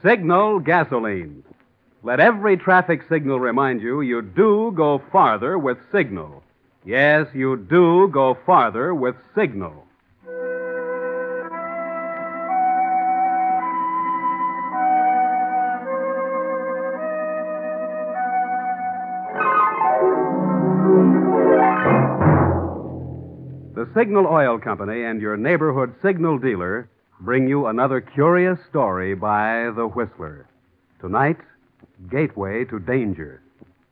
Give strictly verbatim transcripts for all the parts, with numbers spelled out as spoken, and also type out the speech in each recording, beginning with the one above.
Signal gasoline. Let every traffic signal remind you you do go farther with Signal. Yes, you do go farther with Signal. The Signal Oil Company and your neighborhood Signal dealer bring you another curious story by The Whistler. Tonight, Gateway to Danger.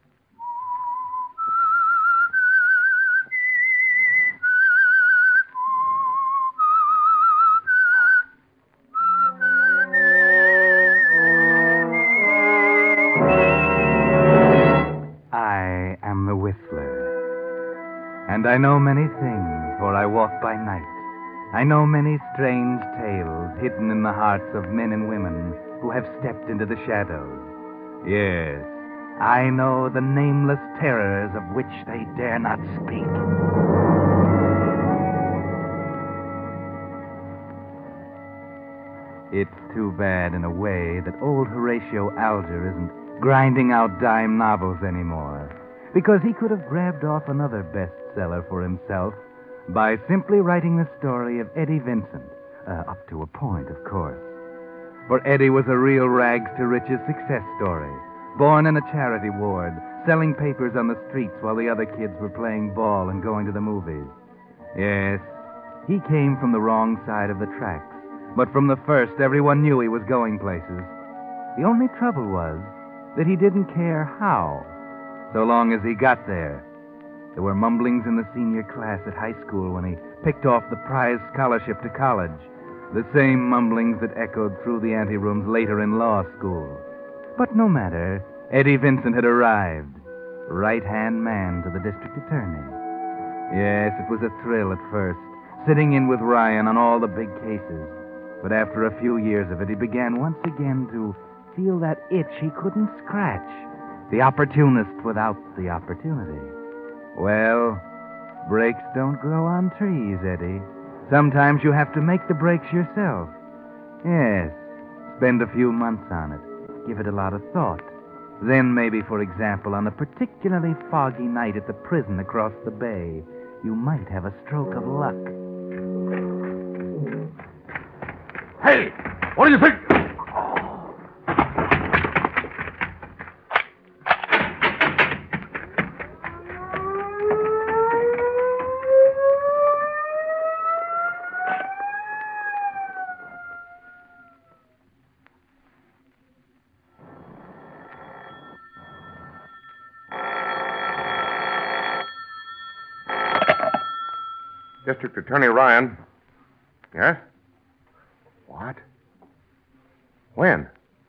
I am the Whistler, and I know many things, for I walk by night. I know many strange tales hidden in the hearts of men and women who have stepped into the shadows. Yes, I know the nameless terrors of which they dare not speak. It's too bad, in a way, that old Horatio Alger isn't grinding out dime novels anymore, because he could have grabbed off another bestseller for himself by simply writing the story of Eddie Vincent, uh, up to a point, of course. For Eddie was a real rags-to-riches success story, born in a charity ward, selling papers on the streets while the other kids were playing ball and going to the movies. Yes, he came from the wrong side of the tracks, but from the first, everyone knew he was going places. The only trouble was that he didn't care how, so long as he got there. There were mumblings in the senior class at high school when he picked off the prize scholarship to college, the same mumblings that echoed through the anterooms later in law school. But no matter, Eddie Vincent had arrived, right-hand man to the district attorney. Yes, it was a thrill at first, sitting in with Ryan on all the big cases. But after a few years of it, he began once again to feel that itch he couldn't scratch, the opportunist without the opportunity. Well, breaks don't grow on trees, Eddie. Sometimes you have to make the breaks yourself. Yes, spend a few months on it. Give it a lot of thought. Then maybe, for example, on a particularly foggy night at the prison across the bay, you might have a stroke of luck. Hey, what do you think? District Attorney Ryan. Yes? What? When?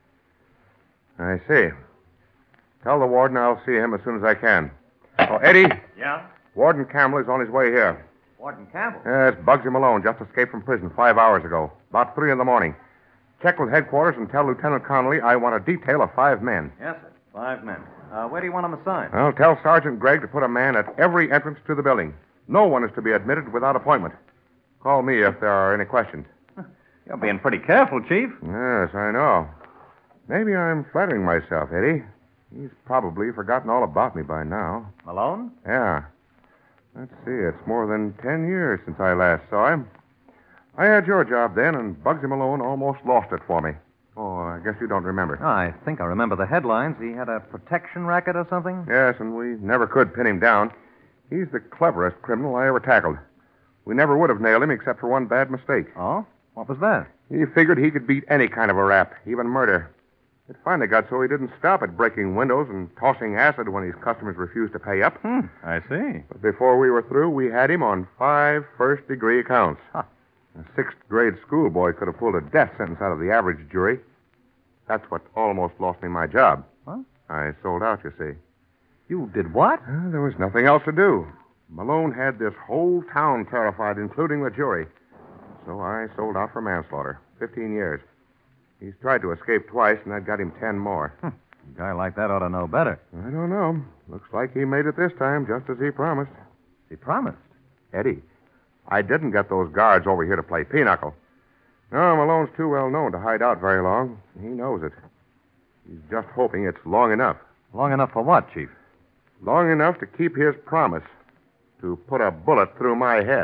I see. Tell the warden I'll see him as soon as I can. Oh, Eddie. Yeah? Warden Campbell is on his way here. Warden Campbell? Yes, Bugsy Malone just escaped from prison five hours ago, about three in the morning. Check with headquarters and tell Lieutenant Connolly I want a detail of five men. Yes, sir. Five men. Uh, where do you want them assigned? Well, tell Sergeant Gregg to put a man at every entrance to the building. No one is to be admitted without appointment. Call me if there are any questions. You're being pretty careful, Chief. Yes, I know. Maybe I'm flattering myself, Eddie. He's probably forgotten all about me by now. Malone? Yeah. Let's see, it's more than ten years since I last saw him. I had your job then, and Bugsy Malone almost lost it for me. Oh, I guess you don't remember. Oh, I think I remember the headlines. He had a protection racket or something? Yes, and we never could pin him down. He's the cleverest criminal I ever tackled. We never would have nailed him except for one bad mistake. Oh? What was that? He figured he could beat any kind of a rap, even murder. It finally got so he didn't stop at breaking windows and tossing acid when his customers refused to pay up. Hmm, I see. But before we were through, we had him on five first-degree counts. Huh. A sixth-grade schoolboy could have pulled a death sentence out of the average jury. That's what almost lost me my job. What? I sold out, you see. You did what? Uh, there was nothing else to do. Malone had this whole town terrified, including the jury. So I sold out for manslaughter. Fifteen years. He's tried to escape twice, and that got him ten more. Hm. A guy like that ought to know better. I don't know. Looks like he made it this time, just as he promised. He promised. Eddie, I didn't get those guards over here to play pinochle. No, Malone's too well known to hide out very long. He knows it. He's just hoping it's long enough. Long enough for what, Chief? Long enough to keep his promise to put a bullet through my head.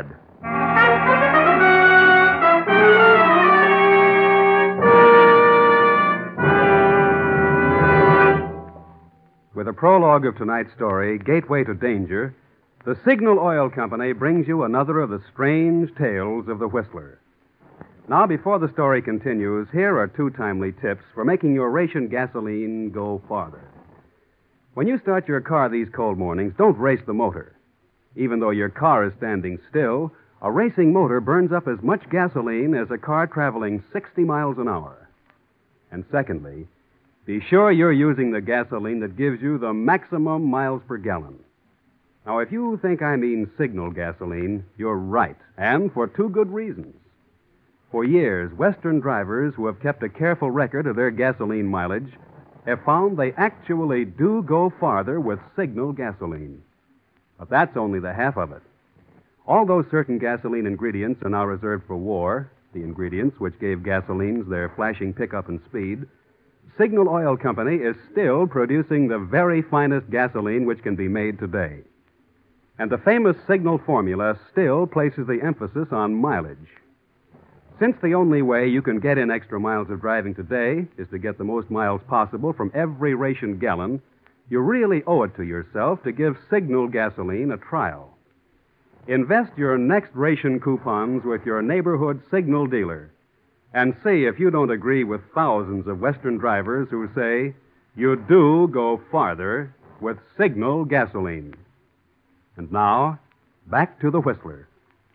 With a prologue of tonight's story, Gateway to Danger, the Signal Oil Company brings you another of the strange tales of the Whistler. Now, before the story continues, here are two timely tips for making your ration gasoline go farther. When you start your car these cold mornings, don't race the motor. Even though your car is standing still, a racing motor burns up as much gasoline as a car traveling sixty miles an hour. And secondly, be sure you're using the gasoline that gives you the maximum miles per gallon. Now, if you think I mean Signal gasoline, you're right, and for two good reasons. For years, Western drivers who have kept a careful record of their gasoline mileage have found they actually do go farther with Signal gasoline. But that's only the half of it. Although certain gasoline ingredients are now reserved for war, the ingredients which gave gasolines their flashing pickup and speed, Signal Oil Company is still producing the very finest gasoline which can be made today. And the famous Signal formula still places the emphasis on mileage. Since the only way you can get in extra miles of driving today is to get the most miles possible from every ration gallon, you really owe it to yourself to give Signal gasoline a trial. Invest your next ration coupons with your neighborhood Signal dealer and see if you don't agree with thousands of Western drivers who say you do go farther with Signal gasoline. And now, back to the Whistler.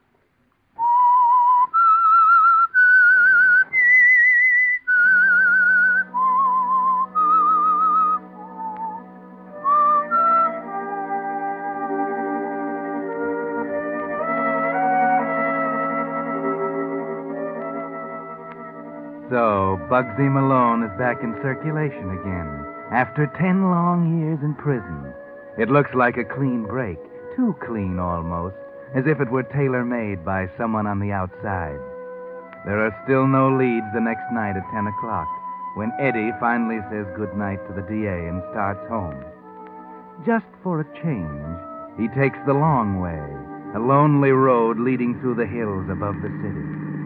So, Bugsy Malone is back in circulation again, after ten long years in prison. It looks like a clean break, too clean almost, as if it were tailor-made by someone on the outside. There are still no leads the next night at ten o'clock, when Eddie finally says goodnight to the D A and starts home. Just for a change, he takes the long way, a lonely road leading through the hills above the city.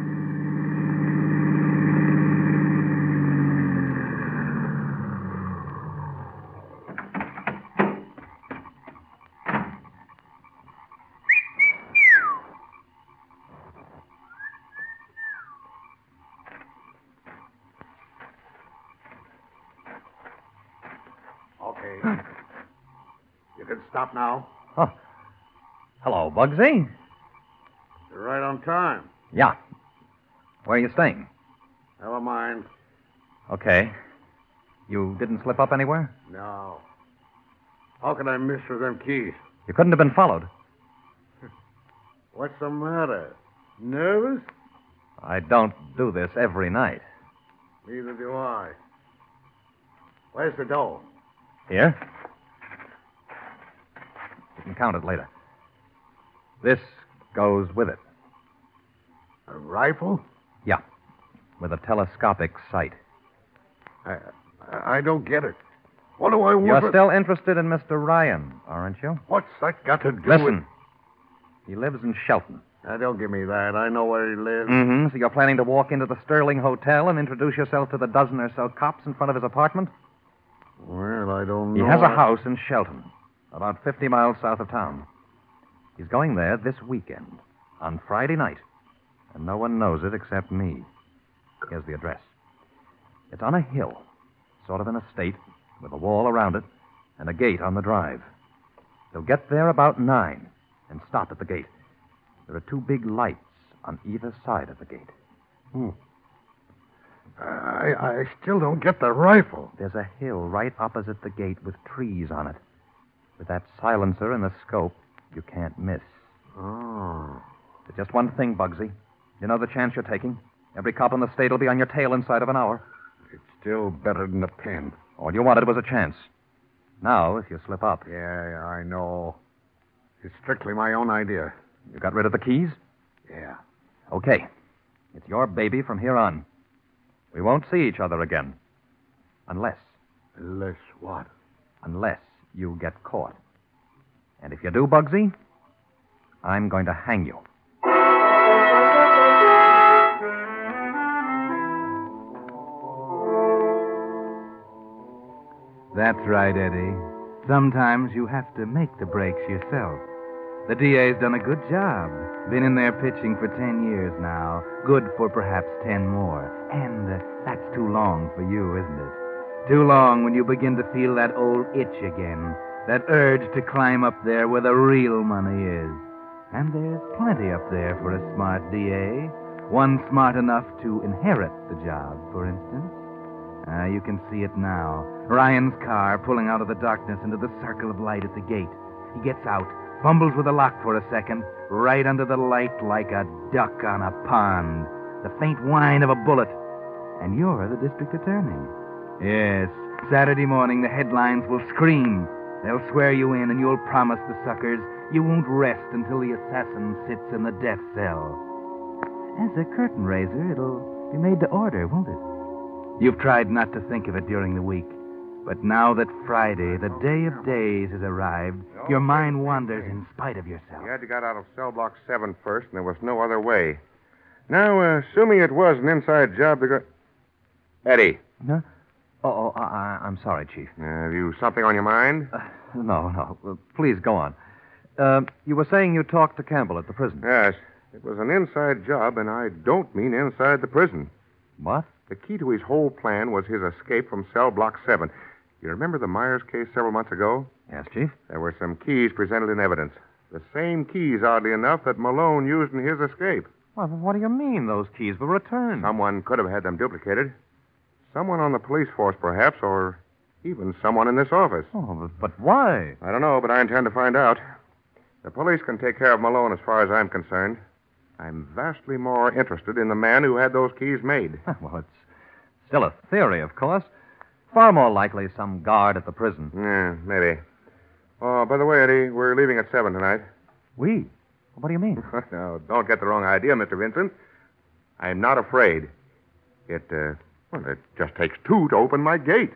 Okay. You can stop now. Oh. Hello, Bugsy. You're right on time. Yeah. Where are you staying? Never mind. Okay. You didn't slip up anywhere? No. How could I miss with them keys? You couldn't have been followed. What's the matter? Nervous? I don't do this every night. Neither do I. Where's the dough? Here. You can count it later. This goes with it. A rifle? Yeah. With a telescopic sight. I, I, I don't get it. What do I want? You're with... still interested in Mister Ryan, aren't you? What's that got to do Listen. with... He lives in Shelton. Now, don't give me that. I know where he lives. Mm-hmm. So you're planning to walk into the Sterling Hotel and introduce yourself to the dozen or so cops in front of his apartment? Well, I don't He know. has a house in Shelton, about fifty miles south of town. He's going there this weekend, on Friday night, and no one knows it except me. Here's the address. It's on a hill, sort of an estate, with a wall around it and a gate on the drive. He'll get there about nine and stop at the gate. There are two big lights on either side of the gate. Hmm. I, I still don't get the rifle. There's a hill right opposite the gate with trees on it. With that silencer and the scope, you can't miss. Oh. But just one thing, Bugsy. You know the chance you're taking? Every cop in the state will be on your tail inside of an hour. It's still better than a pen. All you wanted was a chance. Now, if you slip up... Yeah, I know. It's strictly my own idea. You got rid of the keys? Yeah. Okay. It's your baby from here on. We won't see each other again. Unless, Unless what? unless you get caught. And if you do, Bugsy, I'm going to hang you. That's right, Eddie. Sometimes you have to make the breaks yourself. The D A's done a good job. Been in there pitching for ten years now. Good for perhaps ten more. And uh, that's too long for you, isn't it? Too long when you begin to feel that old itch again. That urge to climb up there where the real money is. And there's plenty up there for a smart D A. One smart enough to inherit the job, for instance. Ah, you can see it now. Ryan's car pulling out of the darkness into the circle of light at the gate. He gets out, fumbles with the lock for a second, right under the light like a duck on a pond. The faint whine of a bullet. And you're the district attorney. Yes, Saturday morning the headlines will scream. They'll swear you in and you'll promise the suckers you won't rest until the assassin sits in the death cell. As a curtain raiser, it'll be made to order, won't it? You've tried not to think of it during the week. But now that Friday, the day of days, has arrived, your mind wanders in spite of yourself. You had to get out of cell block seven first, and there was no other way. Now, uh, assuming it was an inside job to go... Eddie, Huh? Oh, oh I, I'm sorry, Chief. uh, have you something on your mind? Uh, no, no. Uh, please go on. Uh, you were saying you talked to Campbell at the prison. Yes. It was an inside job, and I don't mean inside the prison. What? The key to his whole plan was his escape from cell block seven. You remember the Myers case several months ago? Yes, Chief? There were some keys presented in evidence. The same keys, oddly enough, that Malone used in his escape. Well, what do you mean those keys were returned? Someone could have had them duplicated. Someone on the police force, perhaps, or even someone in this office. Oh, but, but why? I don't know, but I intend to find out. The police can take care of Malone as far as I'm concerned. I'm vastly more interested in the man who had those keys made. Well, it's still a theory, of course. Far more likely some guard at the prison. Yeah, maybe. Oh, by the way, Eddie, we're leaving at seven tonight. We? What do you mean? Now, don't get the wrong idea, Mister Vincent. I'm not afraid. It, uh, well, it just takes two to open my gate.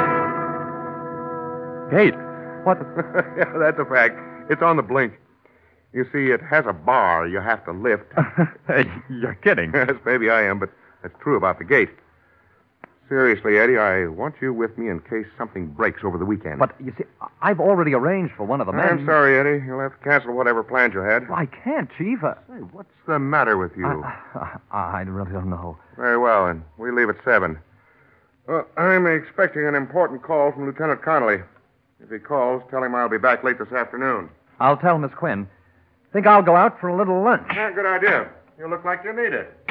Gate? What? Yeah, that's a fact. It's on the blink. You see, it has a bar you have to lift. You're kidding. Yes, maybe I am, but that's true about the gate. Seriously, Eddie, I want you with me in case something breaks over the weekend. But, you see, I've already arranged for one of the men. I'm sorry, Eddie. You'll have to cancel whatever plans you had. Well, I can't, Chief. Uh, Hey, what's the matter with you? I, I, I really don't know. Very well, and we leave at seven. Well, I'm expecting an important call from Lieutenant Connolly. If he calls, tell him I'll be back late this afternoon. I'll tell Miss Quinn. Think I'll go out for a little lunch. Yeah, good idea. You look like you need it.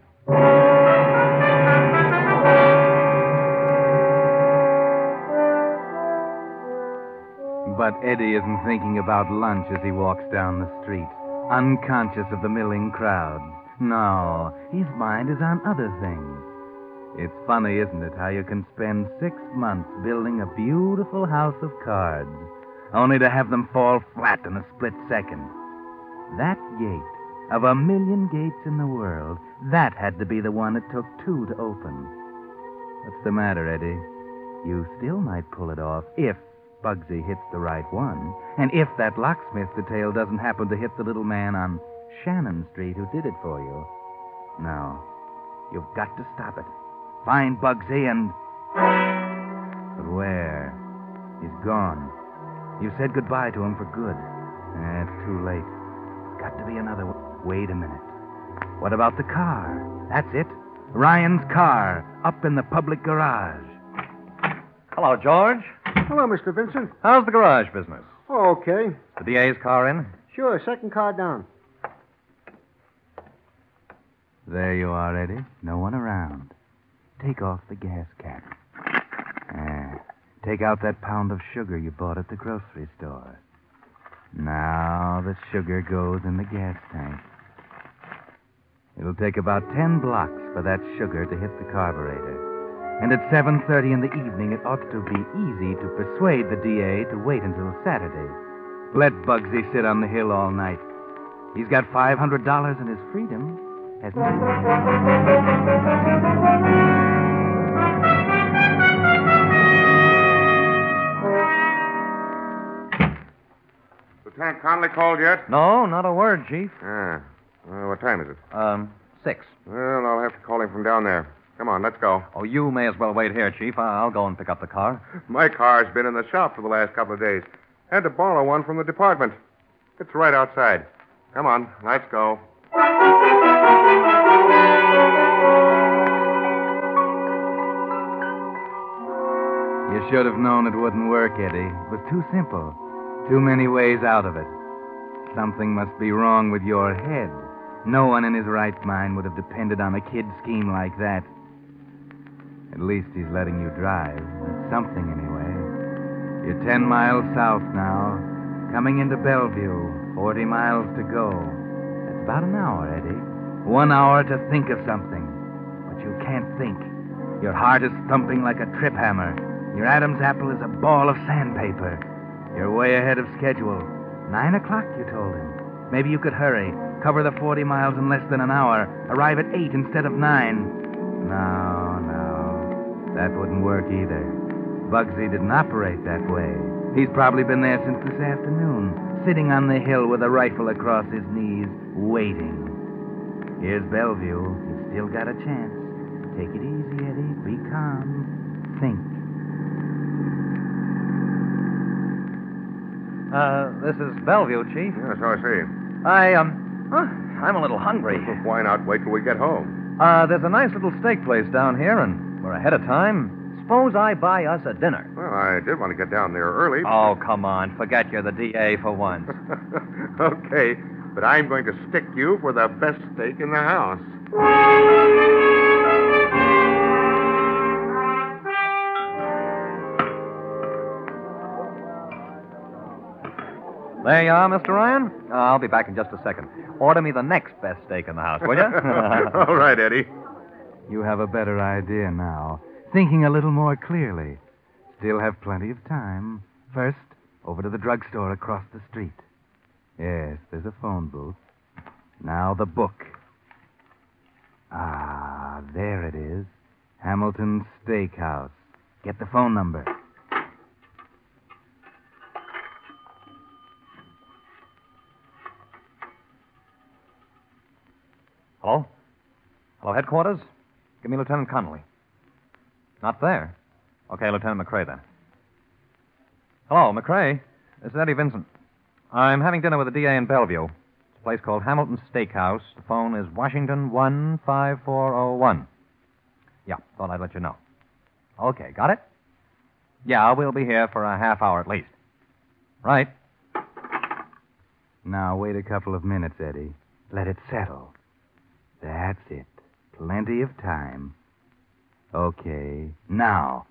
But Eddie isn't thinking about lunch as he walks down the street, unconscious of the milling crowds. No, his mind is on other things. It's funny, isn't it, how you can spend six months building a beautiful house of cards, only to have them fall flat in a split second. That gate, of a million gates in the world, that had to be the one it took two to open. What's the matter, Eddie? You still might pull it off if Bugsy hits the right one, and if that locksmith detail doesn't happen to hit the little man on Shannon Street who did it for you. No, you've got to stop it. Find Bugsy and... But where? He's gone. You said goodbye to him for good. Eh, it's too late. Got to be another one. Wait a minute. What about the car? That's it. Ryan's car, up in the public garage. Hello, George. Hello, Mister Vincent. How's the garage business? Okay. The D A's car in? Sure, second car down. There you are, Eddie. No one around. Take off the gas cap. Ah, take out that pound of sugar you bought at the grocery store. Now the sugar goes in the gas tank. It'll take about ten blocks for that sugar to hit the carburetor. And at seven thirty in the evening, it ought to be easy to persuade the D A to wait until Saturday. Let Bugsy sit on the hill all night. He's got five hundred dollars in his freedom. hasn't he? Lieutenant Conley called yet? No, not a word, Chief. Ah. Well, what time is it? Um, six. Well, I'll have to call him from down there. Come on, let's go. Oh, you may as well wait here, Chief. I- I'll go and pick up the car. My car's been in the shop for the last couple of days. Had to borrow one from the department. It's right outside. Come on, let's go. You should have known it wouldn't work, Eddie. It was too simple. Too many ways out of it. Something must be wrong with your head. No one in his right mind would have depended on a kid scheme like that. At least he's letting you drive. That's something, anyway. You're ten miles south now, coming into Bellevue. Forty miles to go. That's about an hour, Eddie. One hour to think of something. But you can't think. Your heart is thumping like a trip hammer. Your Adam's apple is a ball of sandpaper. You're way ahead of schedule. Nine o'clock, you told him. Maybe you could hurry. Cover the forty miles in less than an hour. Arrive at eight instead of nine. No, no. That wouldn't work either. Bugsy didn't operate that way. He's probably been there since this afternoon, sitting on the hill with a rifle across his knees, waiting. Here's Bellevue. You've still got a chance. Take it easy, Eddie. Be calm. Think. Uh, this is Bellevue, Chief. Yeah, so I see. I, um, huh, I'm a little hungry. Why not wait till we get home? Uh, there's a nice little steak place down here, and we're ahead of time. Suppose I buy us a dinner. Well, I did want to get down there early. Oh, come on. Forget you're the D A for once. Okay, but I'm going to stick you for the best steak in the house. There you are, Mister Ryan. Uh, I'll be back in just a second. Order me the next best steak in the house, will you? All right, Eddie. You have a better idea now. Thinking a little more clearly. Still have plenty of time. First, over to the drugstore across the street. Yes, there's a phone booth. Now the book. Ah, there it is. Hamilton's Steakhouse. Get the phone number. Hello? Hello, headquarters? Give me Lieutenant Connolly. Not there? Okay, Lieutenant McCrae, then. Hello, McCrae. This is Eddie Vincent. I'm having dinner with the D A in Bellevue. It's a place called Hamilton's Steakhouse. The phone is Washington one five four oh one. Yeah, thought I'd let you know. Okay, got it? Yeah, we'll be here for a half hour at least. Right. Now, wait a couple of minutes, Eddie. Let it settle. That's it. Plenty of time. Okay, now.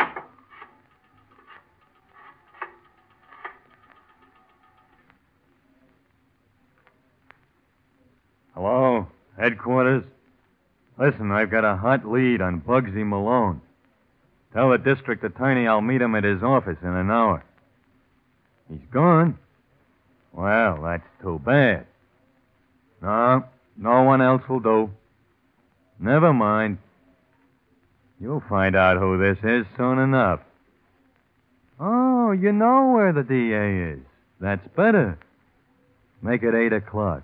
Hello, headquarters. Listen, I've got a hot lead on Bugsy Malone. Tell the district attorney I'll meet him at his office in an hour. He's gone? Well, that's too bad. No, no one else will do. Never mind. You'll find out who this is soon enough. Oh, you know where the D A is. That's better. Make it eight o'clock.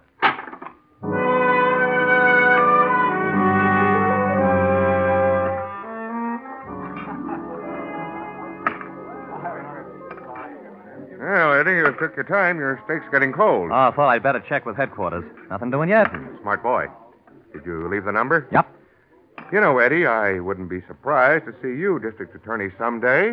Well, Eddie, you took your time. Your steak's getting cold. Oh, I thought I'd better check with headquarters. Nothing doing yet? Smart boy. Did you leave the number? Yep. You know, Eddie, I wouldn't be surprised to see you district attorney someday.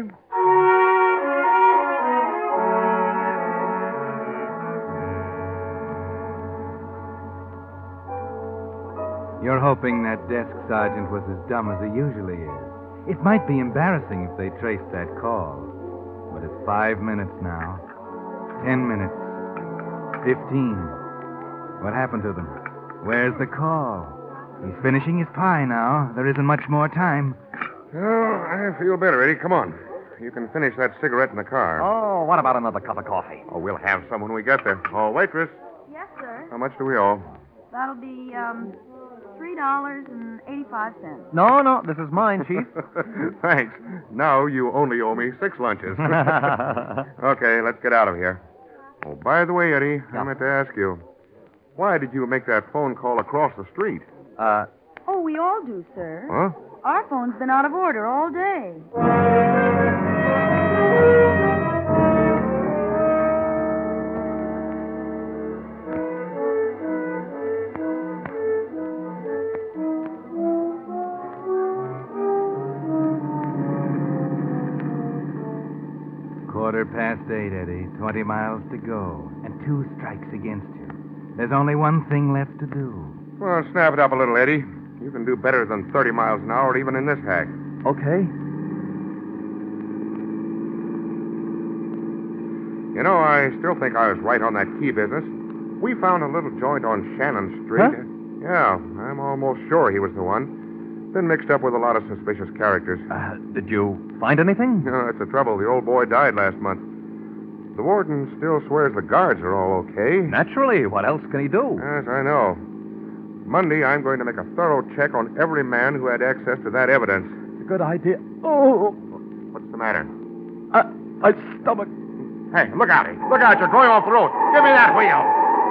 You're hoping that desk sergeant was as dumb as he usually is. It might be embarrassing if they traced that call. But it's five minutes now. Ten minutes. Fifteen. What happened to them? Where's the call? He's finishing his pie now. There isn't much more time. Oh, I feel better, Eddie. Come on. You can finish that cigarette in the car. Oh, what about another cup of coffee? Oh, we'll have some when we get there. Oh, waitress, Yes, sir. how much do we owe? That'll be, um, three dollars and eighty-five cents. No, no, this is mine, Chief. Thanks. Now you only owe me six lunches. Okay, let's get out of here. Oh, by the way, Eddie, I meant to ask you, why did you make that phone call across the street? Uh, Oh, we all do, sir. Huh? Our phone's been out of order all day. Quarter past eight, Eddie. Twenty miles to go. And two strikes against you. There's only one thing left to do. Well, snap it up a little, Eddie. You can do better than thirty miles an hour, even in this hack. okay. You know, I still think I was right on that key business. We found a little joint on Shannon Street. Huh? Yeah, I'm almost sure he was the one. Been mixed up with a lot of suspicious characters. Uh, did you find anything? No, that's the trouble. The old boy died last month. The warden still swears the guards are all okay. Naturally. What else can he do? Yes, I know. Monday, I'm going to make a thorough check on every man who had access to that evidence. It's a good idea. Oh, What's the matter? uh, my stomach. Hey, look out. Look out. You're going off the road. Give me that wheel.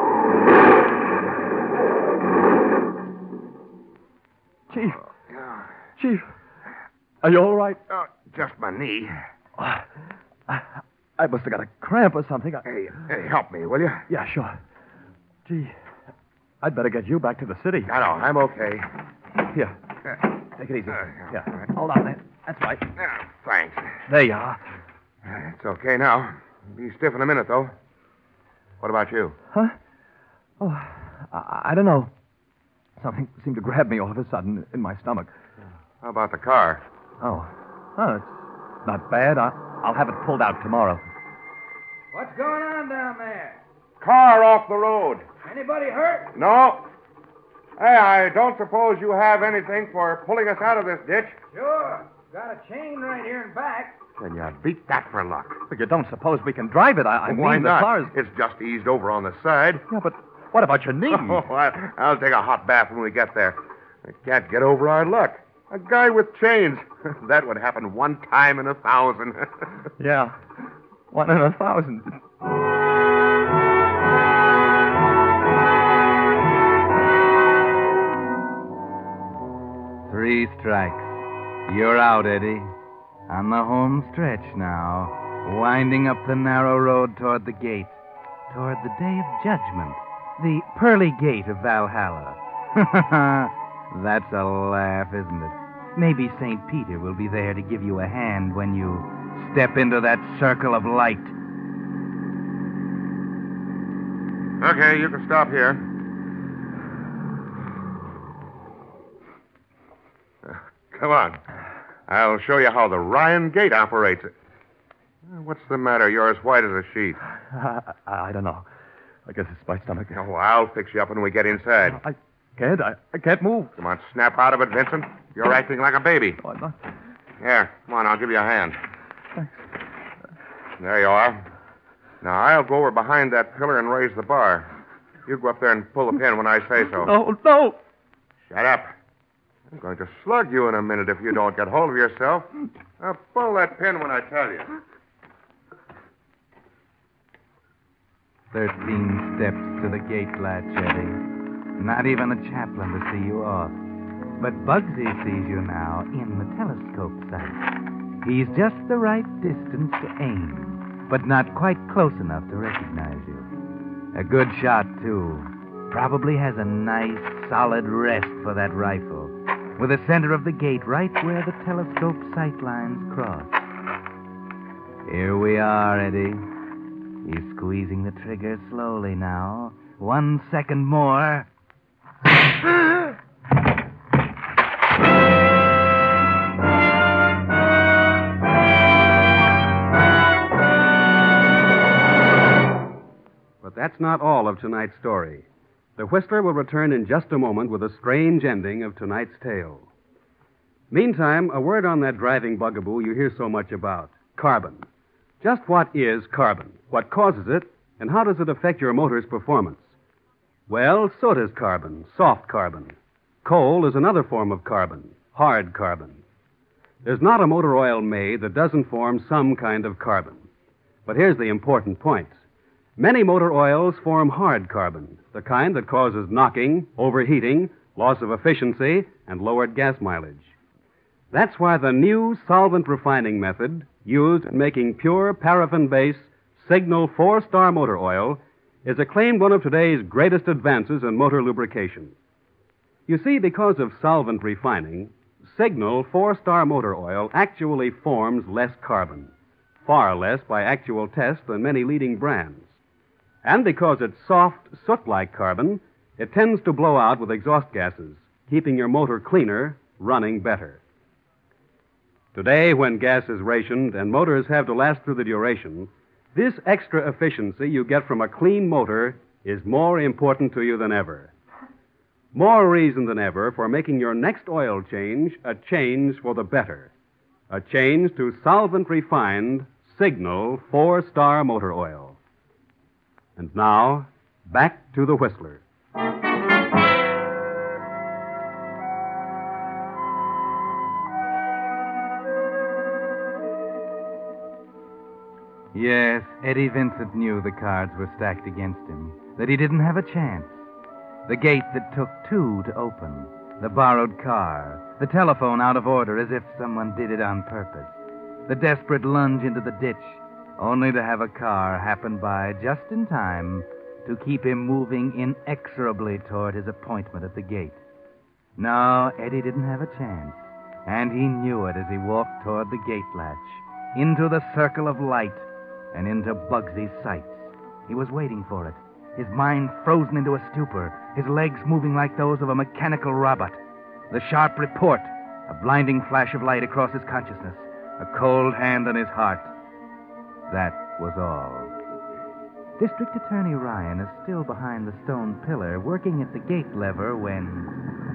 Chief. Chief. Are you all right? Oh, just my knee. Uh, I, I must have got a cramp or something. I, Hey, hey, help me, will you? yeah, sure. Gee, I'd better get you back to the city. I know. I'm okay. Here, Uh, take it easy. Uh, Yeah, all right. hold on there. That's right. yeah, thanks. There you are. Uh, It's okay now. Be stiff in a minute, though. What about you? Huh? Oh, I, I don't know. Something seemed to grab me all of a sudden in my stomach. How about the car? Oh, oh, it's not bad. I, I'll have it pulled out tomorrow. What's going on down there? Car off the road. Anybody hurt? No. Hey, I don't suppose you have anything for pulling us out of this ditch? Sure. Got a chain right here in back. Then you beat that for luck. But you don't suppose we can drive it? I, I Why mean, not? the car's... It's just eased over on the side. Yeah, but what about your knee? Oh, I, I'll take a hot bath when we get there. I can't get over our luck. A guy with chains. That would happen one time in a thousand. Yeah, one in a thousand. Three strikes. You're out, Eddie. On the home stretch now, winding up the narrow road toward the gate, toward the day of judgment, the pearly gate of Valhalla. That's a laugh, isn't it? Maybe Saint Peter will be there to give you a hand when you step into that circle of light. Okay, you can stop here. Uh, Come on. I'll show you how the Ryan Gate operates it. Uh, What's the matter? You're as white as a sheet. I, I, I don't know. I guess it's my stomach. Oh, I'll fix you up when we get inside. I can't. I, I can't move. Come on, snap out of it, Vincent. You're acting like a baby. Oh, I'm not... Here, come on, I'll give you a hand. There you are. Now, I'll go over behind that pillar and raise the bar. You go up there and pull the pin when I say so. No, no. Shut up. I'm going to slug you in a minute if you don't get hold of yourself. Now, pull that pin when I tell you. Thirteen steps to the gate latch, Eddie. Not even the chaplain to see you off. But Bugsy sees you now in the telescope sight. He's just the right distance to aim, but not quite close enough to recognize you. A good shot, too. Probably has a nice, solid rest for that rifle, with the center of the gate right where the telescope sight lines cross. Here we are, Eddie. He's squeezing the trigger slowly now. One second more. But that's not all of tonight's story. The Whistler will return in just a moment with a strange ending of tonight's tale. Meantime, a word on that driving bugaboo you hear so much about, carbon. Just what is carbon? What causes it? And how does it affect your motor's performance? Well, so does carbon, soft carbon. Coal is another form of carbon, hard carbon. There's not a motor oil made that doesn't form some kind of carbon. But here's the important point. Many motor oils form hard carbon, the kind that causes knocking, overheating, loss of efficiency, and lowered gas mileage. That's why the new solvent refining method used in making pure paraffin-based Signal four-star motor oil is acclaimed one of today's greatest advances in motor lubrication. You see, because of solvent refining, Signal four-star motor oil actually forms less carbon, far less by actual test than many leading brands. And because it's soft, soot-like carbon, it tends to blow out with exhaust gases, keeping your motor cleaner, running better. Today, when gas is rationed and motors have to last through the duration, this extra efficiency you get from a clean motor is more important to you than ever. More reason than ever for making your next oil change a change for the better. A change to solvent-refined Signal four-star motor oil. And now, back to the Whistler. Yes, Eddie Vincent knew the cards were stacked against him, that he didn't have a chance. The gate that took two to open, the borrowed car, the telephone out of order as if someone did it on purpose, the desperate lunge into the ditch, only to have a car happen by just in time to keep him moving inexorably toward his appointment at the gate. No, Eddie didn't have a chance, and he knew it as he walked toward the gate latch, into the circle of light, and into Bugsy's sights. He was waiting for it, his mind frozen into a stupor, his legs moving like those of a mechanical robot. The sharp report, a blinding flash of light across his consciousness, a cold hand on his heart. That was all. District Attorney Ryan is still behind the stone pillar, working at the gate lever when...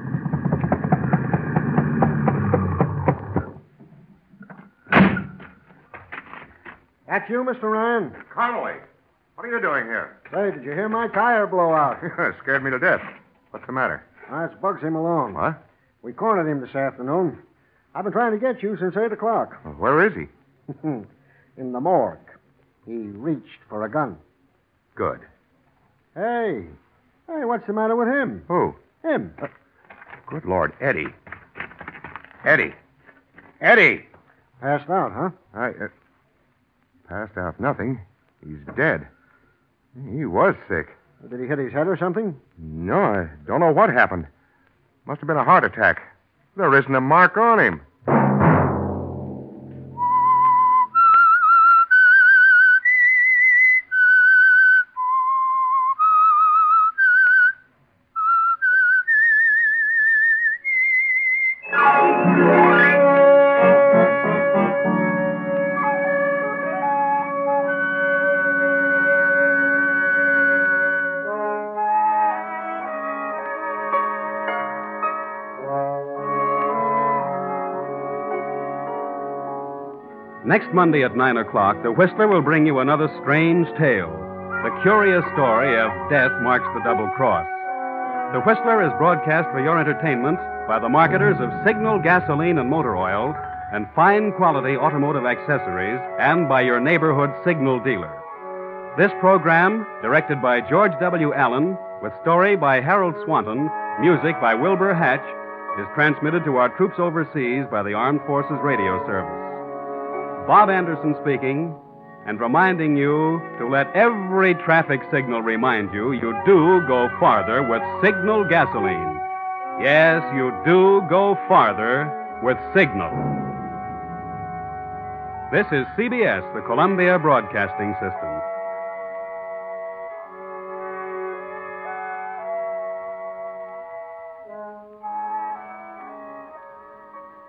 That's you, Mister Ryan? Connolly, what are you doing here? Say, did you hear my tire blow out? Scared me to death. What's the matter? That's Bugsy Malone. What? We cornered him this afternoon. I've been trying to get you since eight o'clock. Well, where is he? In the morgue. He reached for a gun. Good. Hey. Hey, what's the matter with him? Who? Him. Uh, good Lord, Eddie. Eddie. Eddie! Passed out, huh? I, uh, passed out nothing. He's dead. He was sick. Did he hit his head or something? No, I don't know what happened. Must have been a heart attack. There isn't a mark on him. Next Monday at nine o'clock, the Whistler will bring you another strange tale. The curious story of Death Marks the Double Cross. The Whistler is broadcast for your entertainment by the marketers of Signal gasoline and motor oil and fine quality automotive accessories, and by your neighborhood Signal dealer. This program, directed by George W. Allen, with story by Harold Swanton, music by Wilbur Hatch, is transmitted to our troops overseas by the Armed Forces Radio Service. Bob Anderson speaking, and reminding you to let every traffic signal remind you you do go farther with Signal gasoline. Yes, you do go farther with Signal. This is C B S, the Columbia Broadcasting System.